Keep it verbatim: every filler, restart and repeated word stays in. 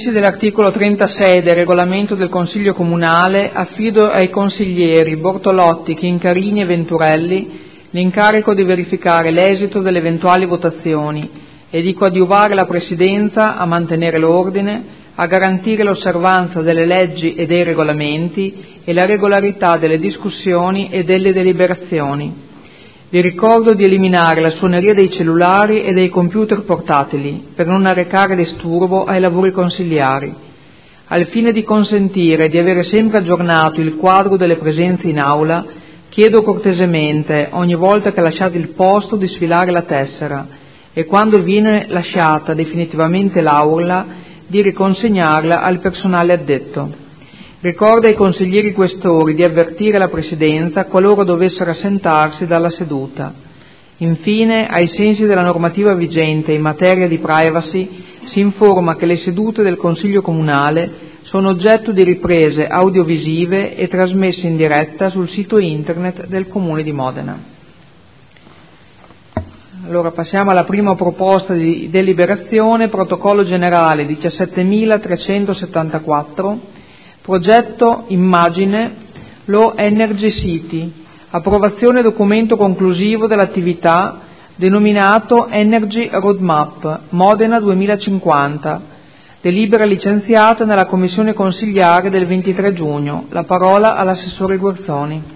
sensi dell'articolo trentasei del regolamento del Consiglio Comunale, affido ai consiglieri Bortolotti, Chincarini e Venturelli l'incarico di verificare l'esito delle eventuali votazioni e di coadiuvare la Presidenza a mantenere l'ordine, a garantire l'osservanza delle leggi e dei regolamenti e la regolarità delle discussioni e delle deliberazioni. Vi ricordo di eliminare la suoneria dei cellulari e dei computer portatili per non arrecare disturbo ai lavori consiliari. Al fine di consentire di avere sempre aggiornato il quadro delle presenze in aula, chiedo cortesemente, ogni volta che lasciate il posto, di sfilare la tessera e quando viene lasciata definitivamente l'aula, di riconsegnarla al personale addetto. Ricorda ai consiglieri questori di avvertire la Presidenza qualora dovessero assentarsi dalla seduta. Infine, ai sensi della normativa vigente in materia di privacy, si informa che le sedute del Consiglio Comunale sono oggetto di riprese audiovisive e trasmesse in diretta sul sito internet del Comune di Modena. Allora passiamo alla prima proposta di deliberazione, protocollo generale diciassettemilatrecentosettantaquattro, progetto immagine Low Energy City, approvazione documento conclusivo dell'attività denominato Energy Roadmap Modena duemilacinquanta, delibera licenziata nella commissione consigliare del ventitré giugno. La parola all'assessore Guerzoni.